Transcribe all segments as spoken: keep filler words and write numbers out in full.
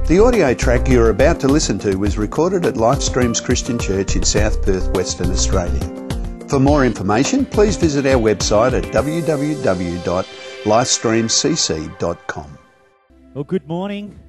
The audio track you are about to listen to was recorded at Lifestreams Christian Church in South Perth, Western Australia. For more information, please visit our website at w w w dot lifestream c c dot com. Well, good morning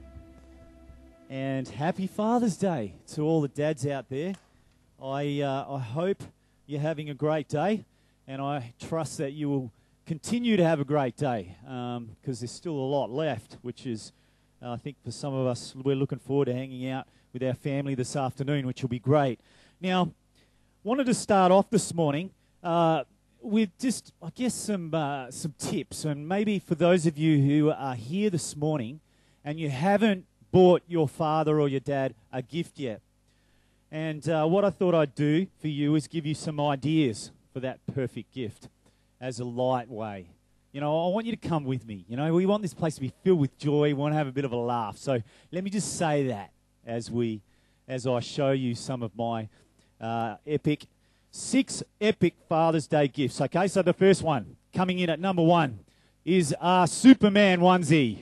and happy Father's Day to all the dads out there. I uh, I hope you're having a great day, and I trust that you will continue to have a great day, because um, there's still a lot left, which is, uh, I think for some of us, we're looking forward to hanging out with our family this afternoon, which will be great. Now, wanted to start off this morning uh, with just, I guess, some uh, some tips, and maybe for those of you who are here this morning and you haven't bought your father or your dad a gift yet. And uh, what I thought I'd do for you is give you some ideas for that perfect gift as a light way. You know, I want you to come with me. You know, we want this place to be filled with joy. We want to have a bit of a laugh. So let me just say that as we, as I show you some of my uh, epic, six epic Father's Day gifts. Okay, so the first one, coming in at number one, is our Superman onesie.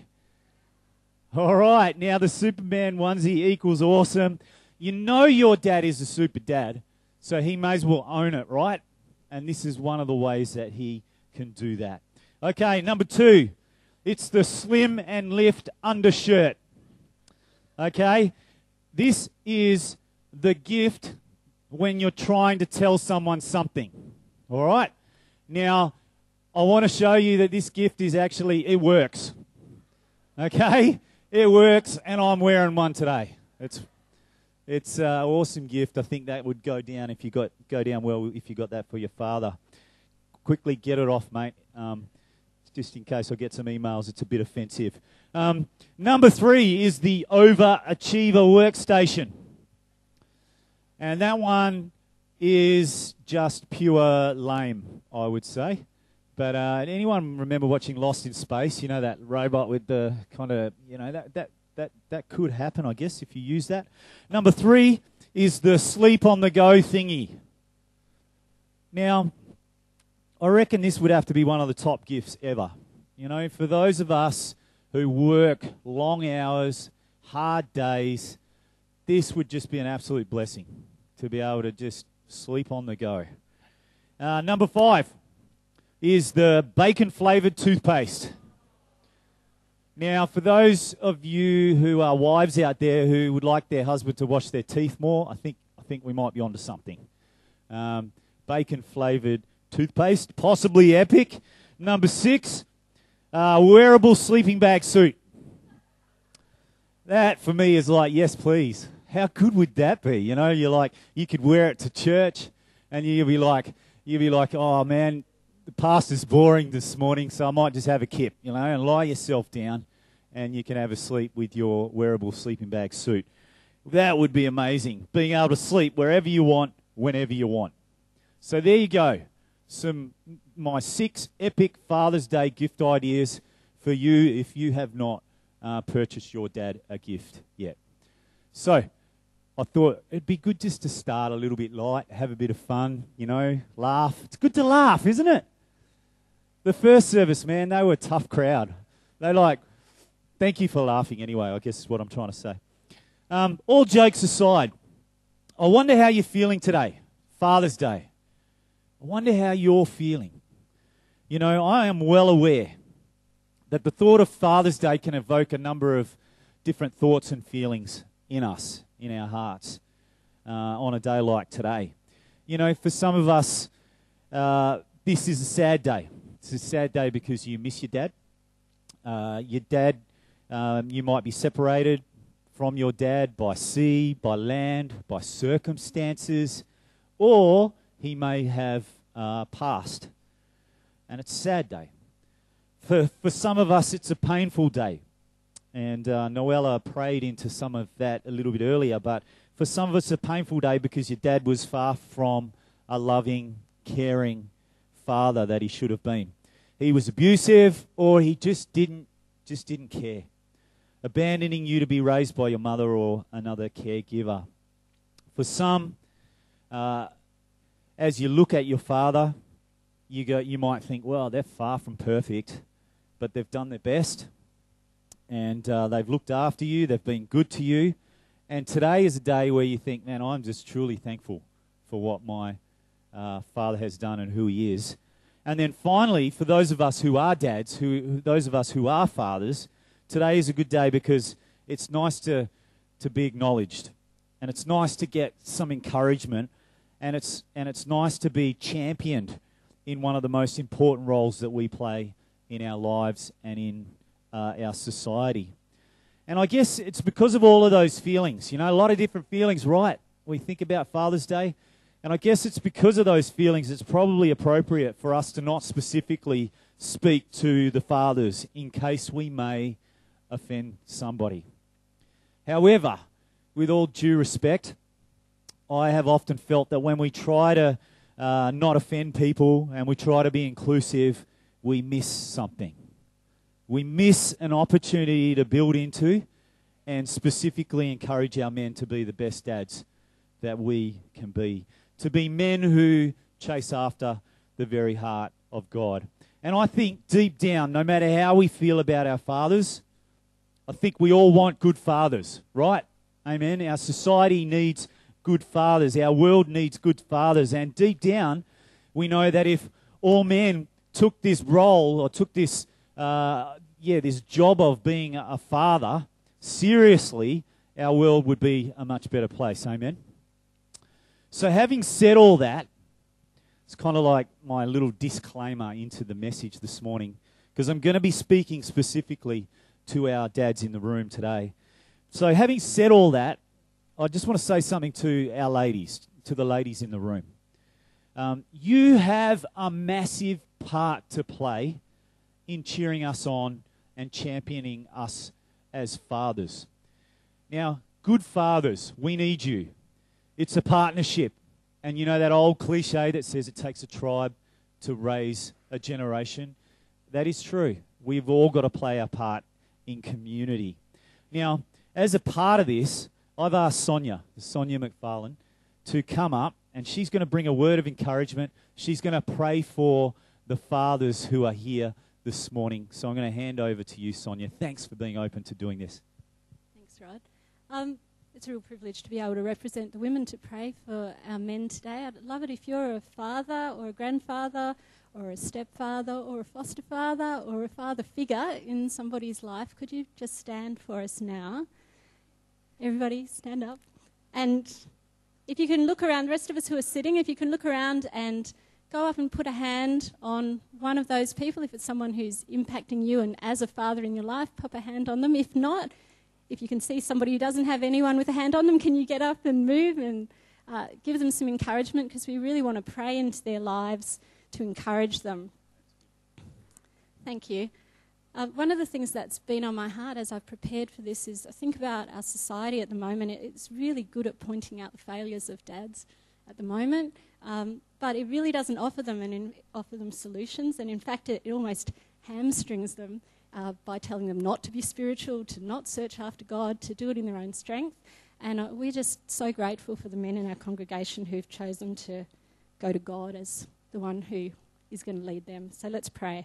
All right, now the Superman onesie equals awesome. You know your dad is a super dad, so he may as well own it, right? And this is one of the ways that he can do that. Okay, number two, it's the Slim and Lift undershirt. Okay, this is the gift when you're trying to tell someone something. All right, now I want to show you that this gift is actually, it works. Okay, it works, and I'm wearing one today. It's It's an awesome gift. I think that would go down if you got go down well if you got that for your father. Quickly get it off, mate. Um, just in case I get some emails, it's a bit offensive. Um, number three is the Overachiever workstation, and that one is just pure lame, I would say. But uh, anyone remember watching Lost in Space? You know that robot with the kind of, you know, that that. That that could happen, I guess, if you use that. Number three is the sleep on the go thingy. Now, I reckon this would have to be one of the top gifts ever. You know, for those of us who work long hours, hard days, this would just be an absolute blessing to be able to just sleep on the go. Uh, number five is the bacon-flavored toothpaste. Now, for those of you who are wives out there who would like their husband to wash their teeth more, I think I think we might be onto something. Um, bacon-flavored toothpaste, possibly epic. Number six, uh, wearable sleeping bag suit. That, for me, is like, yes, please. How good would that be? You know, you're like, you could wear it to church, and you'll be like, you'll be like, oh, man, the pastor's boring this morning, so I might just have a kip, you know, and lie yourself down, and you can have a sleep with your wearable sleeping bag suit. That would be amazing, being able to sleep wherever you want, whenever you want. So there you go, some my six epic Father's Day gift ideas for you if you have not uh, purchased your dad a gift yet. So I thought it'd be good just to start a little bit light, have a bit of fun, you know, laugh. It's good to laugh, isn't it? The first service, man, they were a tough crowd. They like, thank you for laughing anyway, I guess is what I'm trying to say. Um, all jokes aside, I wonder how you're feeling today, Father's Day. I wonder how you're feeling. You know, I am well aware that the thought of Father's Day can evoke a number of different thoughts and feelings in us, in our hearts, uh, on a day like today. You know, for some of us, uh, this is a sad day. It's a sad day because you miss your dad. Uh, your dad, um, you might be separated from your dad by sea, by land, by circumstances, or he may have uh, passed. And it's a sad day. For, for some of us, it's a painful day. And uh, Noella prayed into some of that a little bit earlier, but for some of us, it's a painful day because your dad was far from a loving, caring father that he should have been. He was abusive, or he just didn't just didn't care, abandoning you to be raised by your mother or another caregiver. For some, uh, as you look at your father, you go, you might think, well, they're far from perfect, but they've done their best. and uh, they've looked after you, they've been good to you. And today is a day where you think, man, I'm just truly thankful for what my uh, father has done and who he is. And then finally, for those of us who are dads, who, who those of us who are fathers, today is a good day because it's nice to, to be acknowledged. And it's nice to get some encouragement. And it's, and it's nice to be championed in one of the most important roles that we play in our lives and in uh, our society. And I guess it's because of all of those feelings, you know, a lot of different feelings, right? We think about Father's Day, and I guess it's because of those feelings it's probably appropriate for us to not specifically speak to the fathers in case we may offend somebody. However, with all due respect, I have often felt that when we try to uh, not offend people and we try to be inclusive, we miss something. We miss an opportunity to build into and specifically encourage our men to be the best dads that we can be. To be men who chase after the very heart of God. And I think deep down, no matter how we feel about our fathers, I think we all want good fathers, right? Amen. Our society needs good fathers. Our world needs good fathers. And deep down, we know that if all men took this role or took this, uh, yeah, this job of being a father seriously, our world would be a much better place. Amen. So having said all that, it's kind of like my little disclaimer into the message this morning, because I'm going to be speaking specifically to our dads in the room today. So having said all that, I just want to say something to our ladies, to the ladies in the room. Um, you have a massive part to play in cheering us on and championing us as fathers. Now, good fathers, we need you. It's a partnership. And you know that old cliche that says it takes a tribe to raise a generation? That is true. We've all got to play our part in community. Now, as a part of this, I've asked Sonia, Sonia McFarlane, to come up, and she's going to bring a word of encouragement. She's going to pray for the fathers who are here this morning. So I'm going to hand over to you, Sonia. Thanks for being open to doing this. Thanks, Rod. Um, it's a real privilege to be able to represent the women to pray for our men today. I'd love it if you're a father or a grandfather or a stepfather or a foster father or a father figure in somebody's life. Could you just stand for us now? Everybody stand up. And if you can look around, the rest of us who are sitting, if you can look around and go up and put a hand on one of those people. If it's someone who's impacting you and as a father in your life, pop a hand on them. If not, if you can see somebody who doesn't have anyone with a hand on them, can you get up and move and uh, give them some encouragement, because we really want to pray into their lives to encourage them. Thank you. Uh, one of the things that's been on my heart as I've prepared for this is I think about our society at the moment. It's really good at pointing out the failures of dads at the moment, um, but it really doesn't offer them and in, offer them solutions. And in fact, it, it almost hamstrings them uh, by telling them not to be spiritual, to not search after God, to do it in their own strength. And uh, we're just so grateful for the men in our congregation who've chosen to go to God as the one who is going to lead them. So let's pray.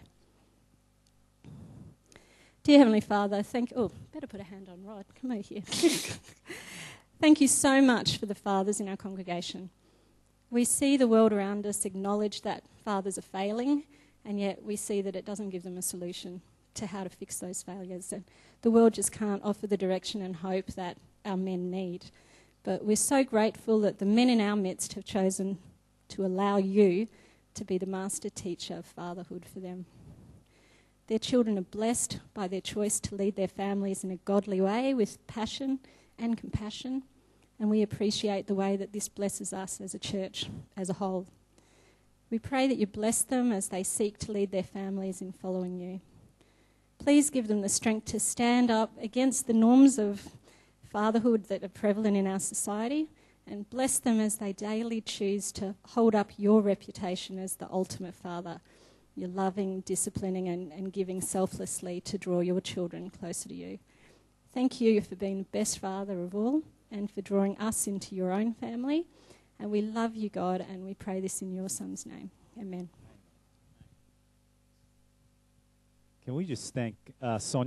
Dear Heavenly Father, thank... Oh, better put a hand on Rod. Come over here. Thank you so much for the fathers in our congregation. We see the world around us acknowledge that fathers are failing, and yet we see that it doesn't give them a solution to how to fix those failures. And the world just can't offer the direction and hope that our men need. But we're so grateful that the men in our midst have chosen to allow you to be the master teacher of fatherhood for them. Their children are blessed by their choice to lead their families in a godly way with passion and compassion, and we appreciate the way that this blesses us as a church as a whole. We pray that you bless them as they seek to lead their families in following you. Please give them the strength to stand up against the norms of fatherhood that are prevalent in our society, and bless them as they daily choose to hold up your reputation as the ultimate father. You're loving, disciplining and, and giving selflessly to draw your children closer to you. Thank you for being the best father of all and for drawing us into your own family. And we love you, God, and we pray this in your Son's name. Amen. Can we just thank uh, Sonia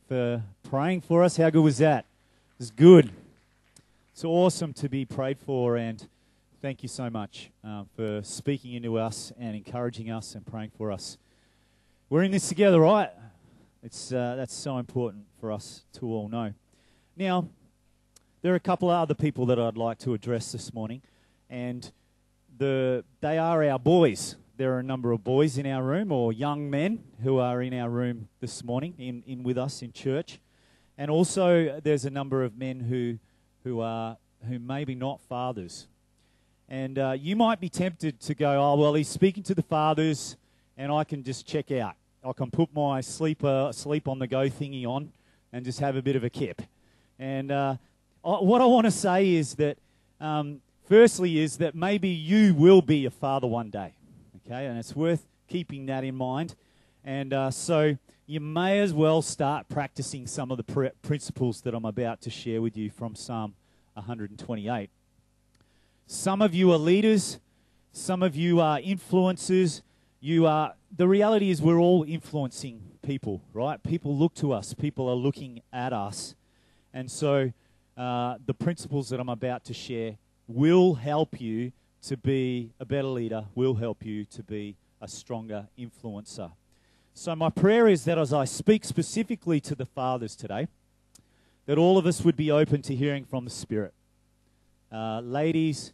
for praying for us. How good was that? It was good. It's awesome to be prayed for, and thank you so much uh, for speaking into us and encouraging us and praying for us. We're in this together, right? It's uh, that's so important for us to all know. Now, there are a couple of other people that I'd like to address this morning, and the they are our boys. There are a number of boys in our room, or young men who are in our room this morning, in, in with us in church. And also there's a number of men who who are who maybe not fathers. And uh, you might be tempted to go, oh, well, he's speaking to the fathers, and I can just check out. I can put my sleeper, sleep on the go thingy on and just have a bit of a kip. And uh, I, what I want to say is that, um, firstly, is that maybe you will be a father one day. Okay, and it's worth keeping that in mind. And uh, so you may as well start practicing some of the pr- principles that I'm about to share with you from Psalm one twenty-eight. Some of you are leaders. Some of you are influencers. You are. The reality is we're all influencing people, right? People look to us. People are looking at us. And so uh, the principles that I'm about to share will help you to be a better leader, will help you to be a stronger influencer. So my prayer is that as I speak specifically to the fathers today, that all of us would be open to hearing from the Spirit. Uh, ladies,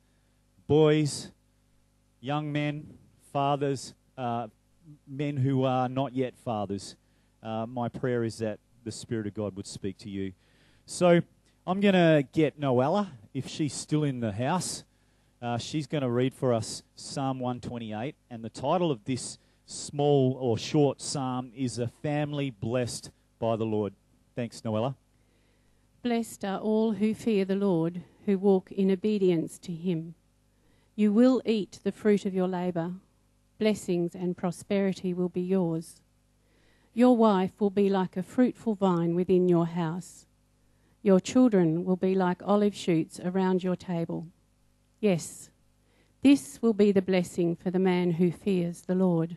boys, young men, fathers, uh, men who are not yet fathers, uh, my prayer is that the Spirit of God would speak to you. So I'm going to get Noella, if she's still in the house. Uh, she's going to read for us Psalm one twenty-eight, and the title of this small or short psalm is A Family Blessed by the Lord. Thanks, Noella. Blessed are all who fear the Lord, who walk in obedience to him. You will eat the fruit of your labour. Blessings and prosperity will be yours. Your wife will be like a fruitful vine within your house. Your children will be like olive shoots around your table. Yes, this will be the blessing for the man who fears the Lord.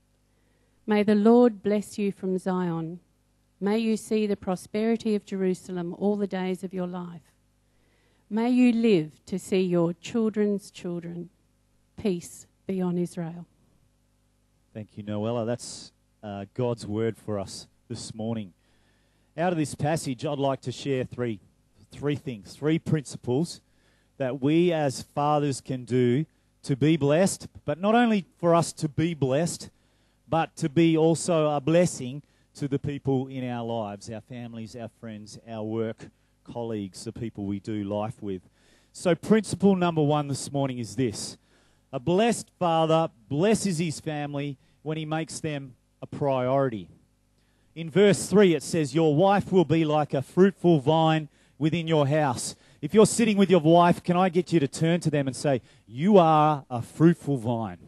May the Lord bless you from Zion. May you see the prosperity of Jerusalem all the days of your life. May you live to see your children's children. Peace be on Israel. Thank you, Noella. That's uh, God's word for us this morning. Out of this passage, I'd like to share three, three things, three principles that we as fathers can do to be blessed, but not only for us to be blessed, but to be also a blessing to the people in our lives, our families, our friends, our work colleagues, the people we do life with. So principle number one this morning is this. A blessed father blesses his family when he makes them a priority. In verse three it says, your wife will be like a fruitful vine within your house. If you're sitting with your wife, can I get you to turn to them and say, you are a fruitful vine.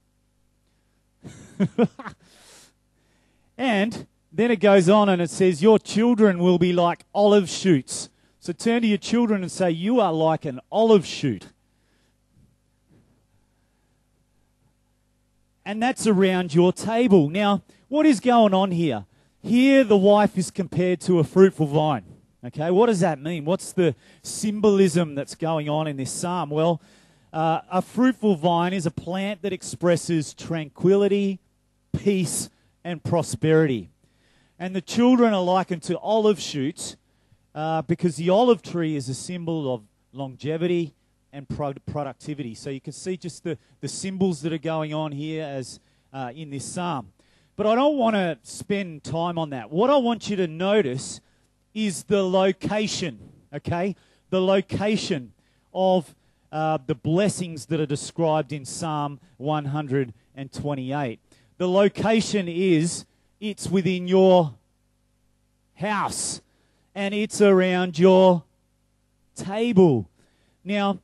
And then it goes on and it says, your children will be like olive shoots. So turn to your children and say, you are like an olive shoot. And that's around your table. Now, what is going on here? Here the wife is compared to a fruitful vine. Okay, what does that mean? What's the symbolism that's going on in this psalm? Well, uh, a fruitful vine is a plant that expresses tranquility, peace, and prosperity. And the children are likened to olive shoots uh, because the olive tree is a symbol of longevity and pro- productivity. So you can see just the, the symbols that are going on here as uh, in this psalm. But I don't want to spend time on that. What I want you to notice is the location, okay? The location of uh, the blessings that are described in Psalm one twenty-eight. The location is, it's within your house, and it's around your table. Now,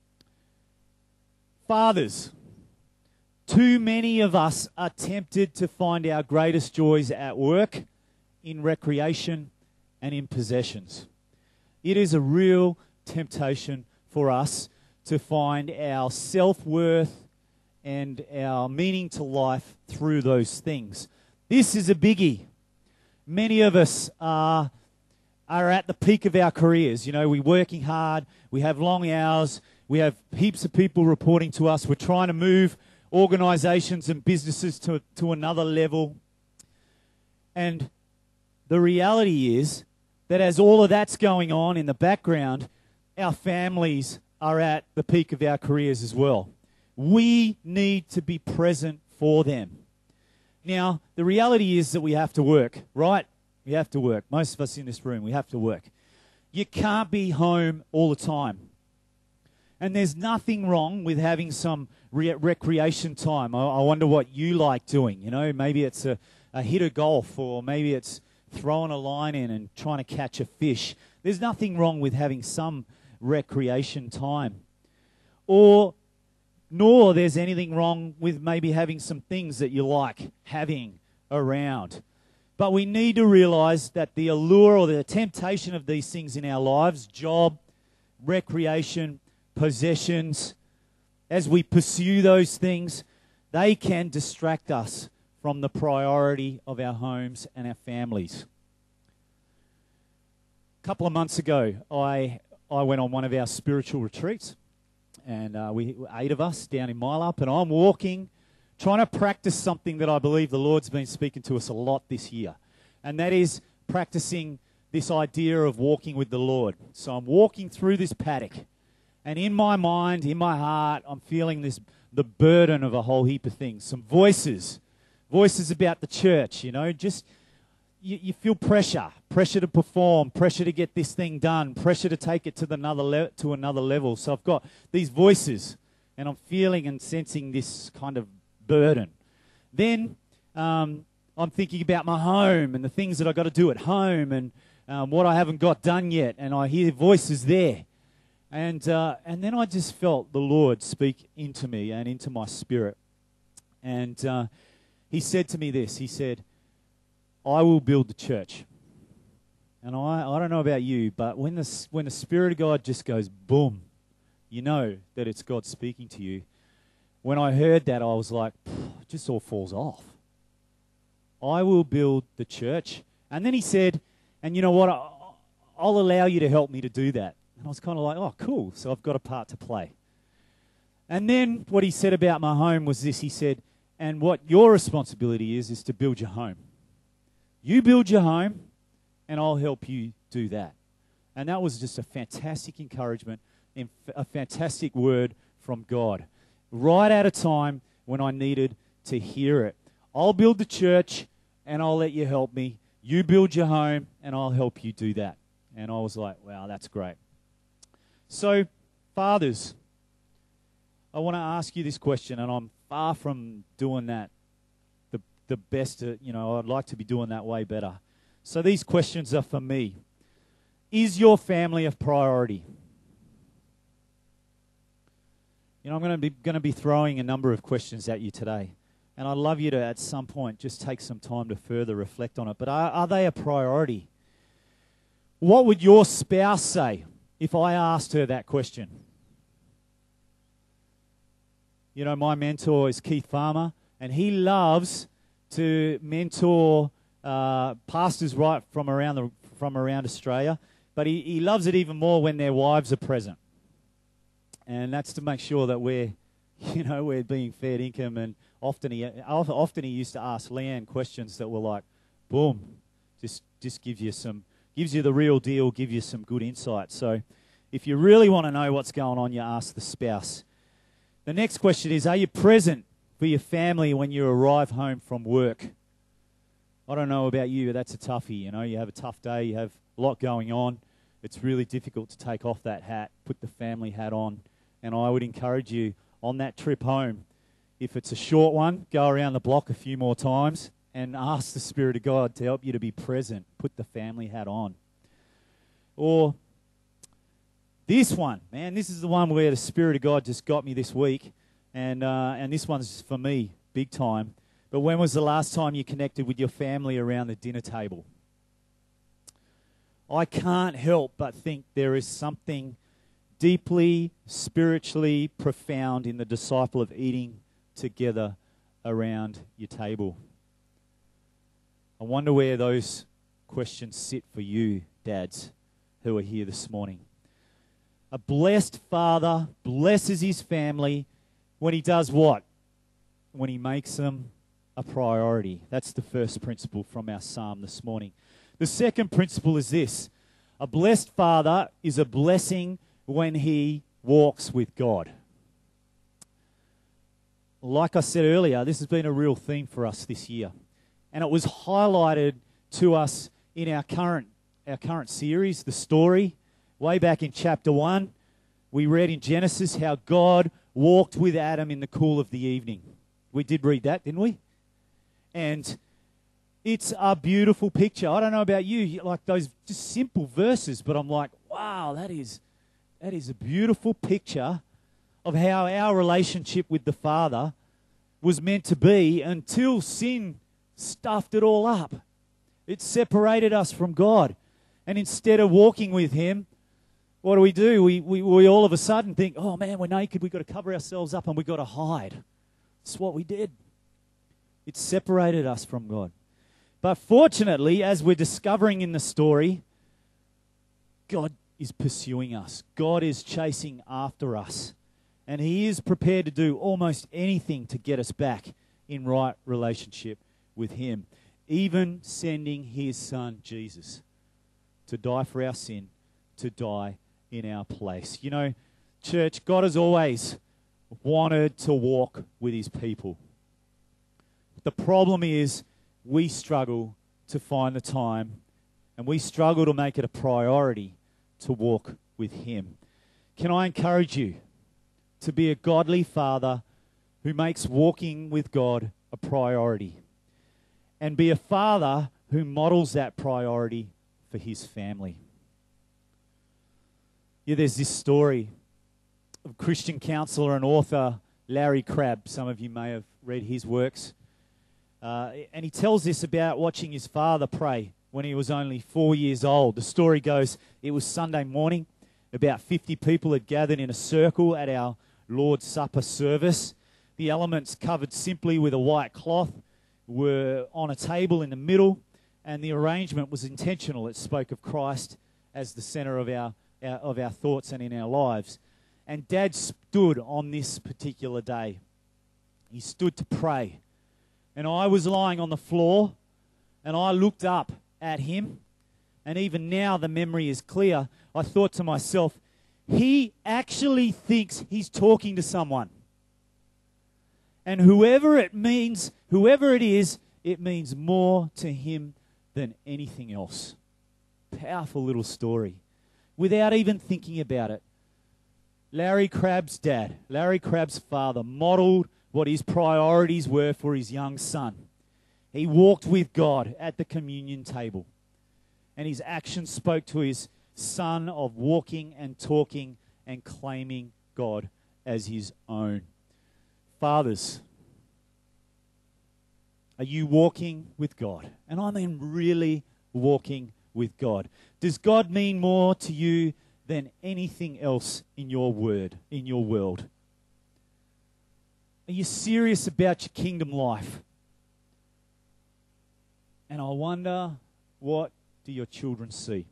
fathers, too many of us are tempted to find our greatest joys at work, in recreation, and in possessions. It is a real temptation for us to find our self-worth and our meaning to life through those things. This is a biggie. many of us are, are at the peak of our careers. You know, we're working hard, we have long hours, we have heaps of people reporting to us, we're trying to move organisations and businesses to, to another level. And the reality is that as all of that's going on in the background, our families are at the peak of our careers as well. We need to be present for them. Now, the reality is that we have to work, right? We have to work. Most of us in this room, we have to work. You can't be home all the time. And there's nothing wrong with having some re- recreation time. I, I wonder what you like doing. You know, maybe it's a, a hit of golf, or maybe it's throwing a line in and trying to catch a fish. There's nothing wrong with having some recreation time. Or, nor there's anything wrong with maybe having some things that you like having around. But we need to realize that the allure or the temptation of these things in our lives, job, recreation, possessions, as we pursue those things, they can distract us from the priority of our homes and our families. A couple of months ago, I I went on one of our spiritual retreats, and uh, we eight of us down in Milup, and I'm walking, trying to practice something that I believe the Lord's been speaking to us a lot this year, and that is practicing this idea of walking with the Lord. So I'm walking through this paddock, and in my mind, in my heart, I'm feeling this the burden of a whole heap of things. Some voices, voices about the church, you know, just you, you feel pressure, pressure to perform, pressure to get this thing done, pressure to take it to the another le- to another level. So I've got these voices, and I'm feeling and sensing this kind of burden. Then um, I'm thinking about my home and the things that I've got to do at home, and um, what I haven't got done yet, and I hear voices there. And uh, and then I just felt the Lord speak into me and into my spirit. And uh, he said to me this, he said, I will build the church. And I, I don't know about you, but when the, when the Spirit of God just goes boom, you know that it's God speaking to you. When I heard that, I was like, it just all falls off. I will build the church. And then he said, and you know what, I, I'll allow you to help me to do that. And I was kind of like, oh, cool, so I've got a part to play. And then what he said about my home was this. He said, and what your responsibility is, is to build your home. You build your home, and I'll help you do that. And that was just a fantastic encouragement and a fantastic word from God. Right at a time when I needed to hear it. I'll build the church, and I'll let you help me. You build your home, and I'll help you do that. And I was like, wow, that's great. So, fathers, I want to ask you this question, and I'm far from doing that the the best, uh, you know, I'd like to be doing that way better. So these questions are for me. Is your family a priority? You know, I'm going to be going to be throwing a number of questions at you today, and I'd love you to, at some point, just take some time to further reflect on it. But are, are they a priority? What would your spouse say if I asked her that question? You know, my mentor is Keith Farmer, and he loves to mentor uh, pastors right from around the from around Australia, but he, he loves it even more when their wives are present. And that's to make sure that we're, you know, we're being fed income. And often he often he used to ask Leanne questions that were like, boom, just just gives you some gives you the real deal, give you some good insight. So if you really want to know what's going on, you ask the spouse. The next question is, are you present for your family when you arrive home from work? I don't know about you, but that's a toughie, you know. You have a tough day, you have a lot going on. It's really difficult to take off that hat, put the family hat on. And I would encourage you on that trip home, if it's a short one, go around the block a few more times and ask the Spirit of God to help you to be present. Put the family hat on. Or this one, man, this is the one where the Spirit of God just got me this week. And uh, and this one's for me, big time. But when was the last time you connected with your family around the dinner table? I can't help but think there is something deeply, spiritually profound in the disciple of eating together around your table. I wonder where those questions sit for you, dads, who are here this morning. A blessed father blesses his family when he does what? When he makes them a priority. That's the first principle from our psalm this morning. The second principle is this. A blessed father is a blessing when he walks with God. Like I said earlier, this has been a real theme for us this year. And it was highlighted to us in our current our current series, The Story. Way back in chapter one, we read in Genesis how God walked with Adam in the cool of the evening. We did read that, didn't we? And it's a beautiful picture. I don't know about you, like those just simple verses, but I'm like, wow, that is that is a beautiful picture of how our relationship with the Father was meant to be until sin stuffed it all up. It separated us from God. And instead of walking with Him, what do we do? We, we, we all of a sudden think, oh man, we're naked, we've got to cover ourselves up and we've got to hide. That's what we did. It separated us from God. But fortunately, as we're discovering in the story, God is pursuing us. God is chasing after us. And He is prepared to do almost anything to get us back in right relationship with Him. Even sending His Son, Jesus, to die for our sin, to die in our place. You know, church, God has always wanted to walk with His people. The problem is we struggle to find the time and we struggle to make it a priority to walk with Him. Can I encourage you to be a godly father who makes walking with God a priority, and be a father who models that priority for his family? Yeah, there's this story of Christian counselor and author Larry Crabb. Some of you may have read his works. Uh, and he tells this about watching his father pray when he was only four years old. The story goes, it was Sunday morning. About fifty people had gathered in a circle at our Lord's Supper service. The elements, covered simply with a white cloth, were on a table in the middle, and the arrangement was intentional. It spoke of Christ as the center of our, our of our thoughts and in our lives. And Dad stood on this particular day. He stood to pray. And I was lying on the floor, and I looked up at him, and even now the memory is clear. I thought to myself, he actually thinks he's talking to someone. And whoever it means, whoever it is, it means more to him than anything else. Powerful little story. Without even thinking about it, Larry Crabb's dad, Larry Crabb's father, modeled what his priorities were for his young son. He walked with God at the communion table, and his actions spoke to his son of walking and talking and claiming God as his own. Fathers, are you walking with God? And I mean really walking with God. Does God mean more to you than anything else in your word, in your world? Are you serious about your kingdom life? And I wonder, what do your children see?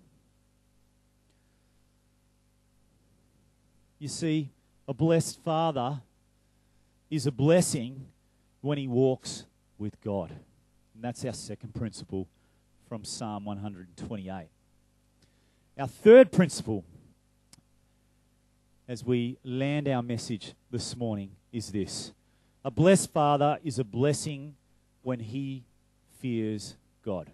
You see, a blessed father is a blessing when he walks with God. And that's our second principle from Psalm one twenty-eight. Our third principle, as we land our message this morning, is this. A blessed father is a blessing when he fears God.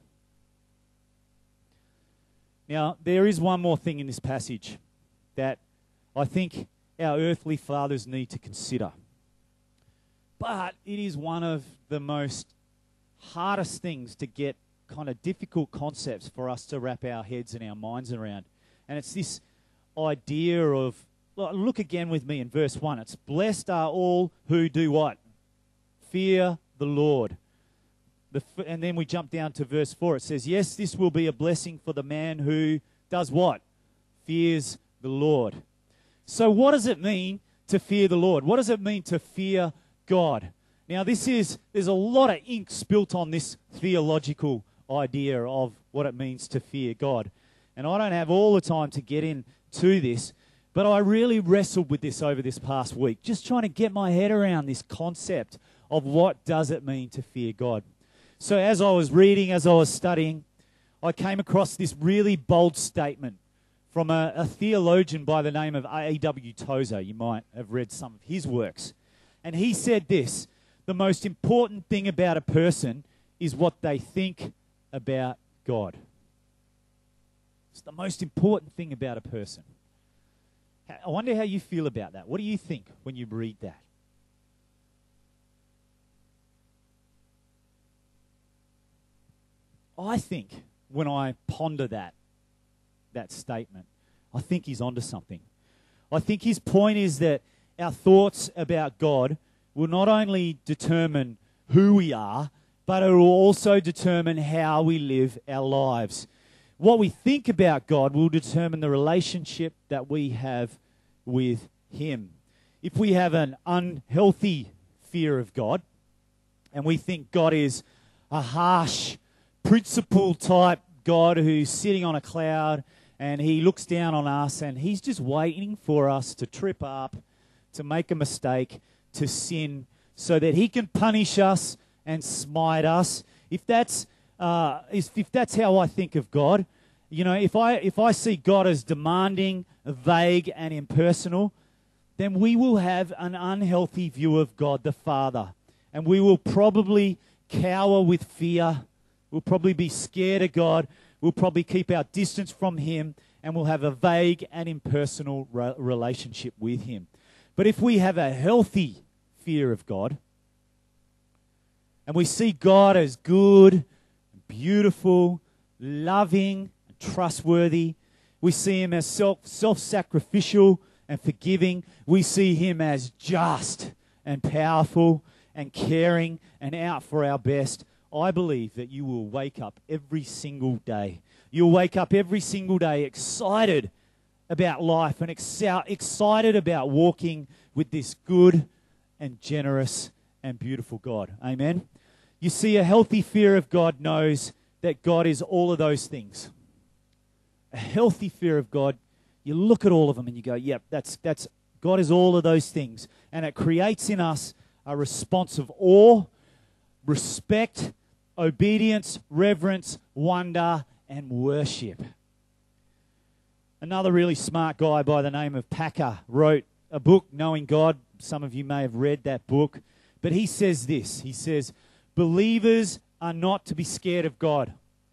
Now, there is one more thing in this passage that I think our earthly fathers need to consider. But it is one of the most hardest things to get, kind of difficult concepts for us to wrap our heads and our minds around. And it's this idea of, look again with me in verse one. It's blessed are all who do what? Fear the Lord. The, and then we jump down to verse four. It says, yes, this will be a blessing for the man who does what? Fears the Lord. So what does it mean to fear the Lord? What does it mean to fear God? Now this is, there's a lot of ink spilt on this theological idea of what it means to fear God. And I don't have all the time to get into this, but I really wrestled with this over this past week, just trying to get my head around this concept of what does it mean to fear God. So as I was reading, as I was studying, I came across this really bold statement from a, a theologian by the name of A W Tozer. You might have read some of his works. And he said this: the most important thing about a person is what they think about God. It's the most important thing about a person. I wonder how you feel about that. What do you think when you read that? I think when I ponder that, that statement, I think he's onto something. I think his point is that our thoughts about God will not only determine who we are, but it will also determine how we live our lives. What we think about God will determine the relationship that we have with Him. If we have an unhealthy fear of God, and we think God is a harsh, principle type God who's sitting on a cloud and He looks down on us and He's just waiting for us to trip up, to make a mistake, to sin, so that He can punish us and smite us. If that's uh, if that's how I think of God, you know, if I if I see God as demanding, vague, and impersonal, then we will have an unhealthy view of God the Father, and we will probably cower with fear. We'll probably be scared of God. We'll probably keep our distance from Him, and we'll have a vague and impersonal re- relationship with Him. But if we have a healthy fear of God, and we see God as good, beautiful, loving, and trustworthy, we see Him as self, self-sacrificial and forgiving, we see Him as just and powerful and caring and out for our best, I believe that you will wake up every single day. You'll wake up every single day excited about life and ex- excited about walking with this good and generous and beautiful God. Amen? You see, a healthy fear of God knows that God is all of those things. A healthy fear of God, you look at all of them and you go, yep, that's that's God is all of those things. And it creates in us a response of awe, respect, obedience, reverence, wonder, and worship. Another really smart guy by the name of Packer wrote a book, Knowing God. Some of you may have read that book. But he says this. He says, believers are not to be scared of God.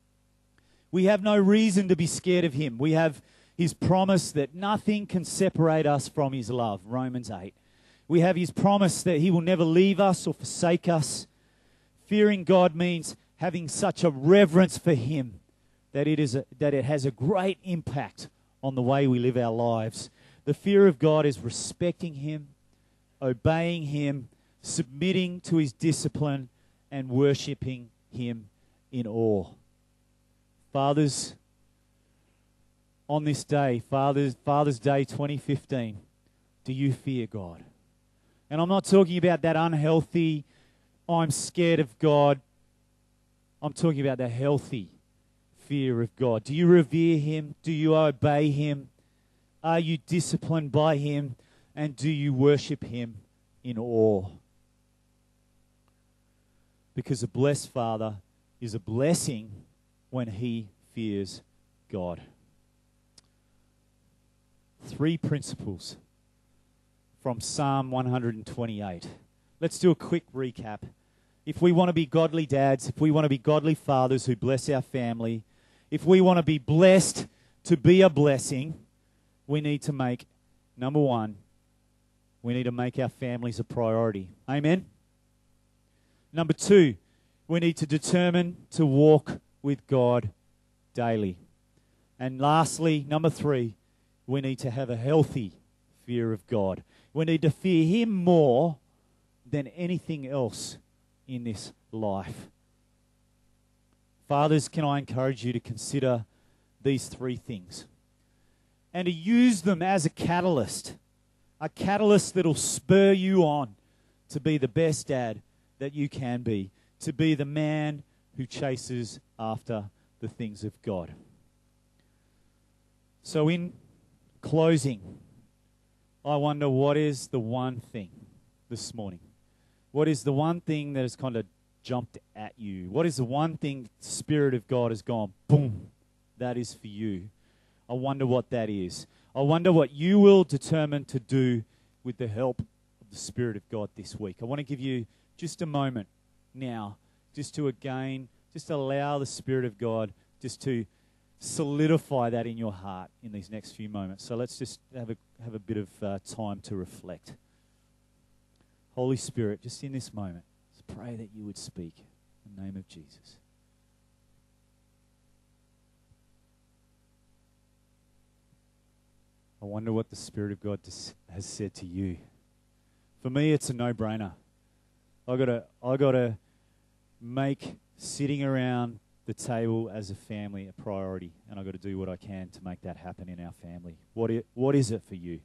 We have no reason to be scared of Him. We have His promise that nothing can separate us from His love, Romans eight. We have His promise that He will never leave us or forsake us. Fearing God means having such a reverence for Him that it is a, that it has a great impact on the way we live our lives. The fear of God is respecting Him, obeying Him, submitting to His discipline, and worshipping Him in awe. Fathers, on this day, Father's, Father's Day twenty fifteen, do you fear God? And I'm not talking about that unhealthy, I'm scared of God. I'm talking about the healthy fear of God. Do you revere Him? Do you obey Him? Are you disciplined by Him? And do you worship Him in awe? Because a blessed father is a blessing when he fears God. Three principles from Psalm one twenty-eight. Let's do a quick recap. If we want to be godly dads, if we want to be godly fathers who bless our family, if we want to be blessed to be a blessing, we need to make, number one, we need to make our families a priority. Amen? Number two, we need to determine to walk with God daily. And lastly, number three, we need to have a healthy fear of God. We need to fear Him more than anything else in this life. Fathers, can I encourage you to consider these three things and to use them as a catalyst, a catalyst that will spur you on to be the best dad that you can be, to be the man who chases after the things of God. So in closing, I wonder, what is the one thing this morning? What is the one thing that has kind of jumped at you? What is the one thing the Spirit of God has gone, boom, that is for you? I wonder what that is. I wonder what you will determine to do with the help of the Spirit of God this week. I want to give you just a moment now, just to again, just allow the Spirit of God just to solidify that in your heart in these next few moments. So let's just have a have a bit of uh, time to reflect. Holy Spirit, just in this moment, let's pray that you would speak in the name of Jesus. I wonder what the Spirit of God has said to you. For me, it's a no-brainer. I gotta, I gotta make sitting around the table as a family a priority, and I've got to do what I can to make that happen in our family. What is, what is it for you?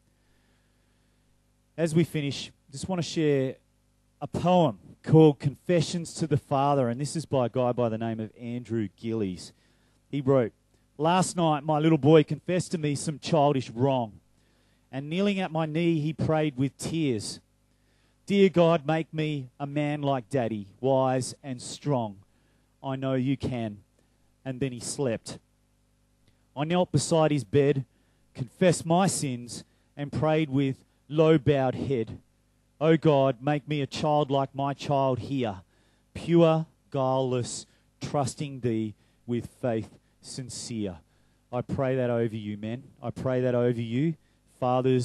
As we finish, I just want to share a poem called Confessions to the Father, and this is by a guy by the name of Andrew Gillies. He wrote, "Last night my little boy confessed to me some childish wrong, and kneeling at my knee he prayed with tears. 'Dear God, make me a man like Daddy, wise and strong. I know you can.' And then he slept. I knelt beside his bed, confessed my sins, and prayed with low-bowed head. Oh God, make me a child like my child here, pure, guileless, trusting thee with faith sincere." I pray that over you, men. I pray that over you, fathers,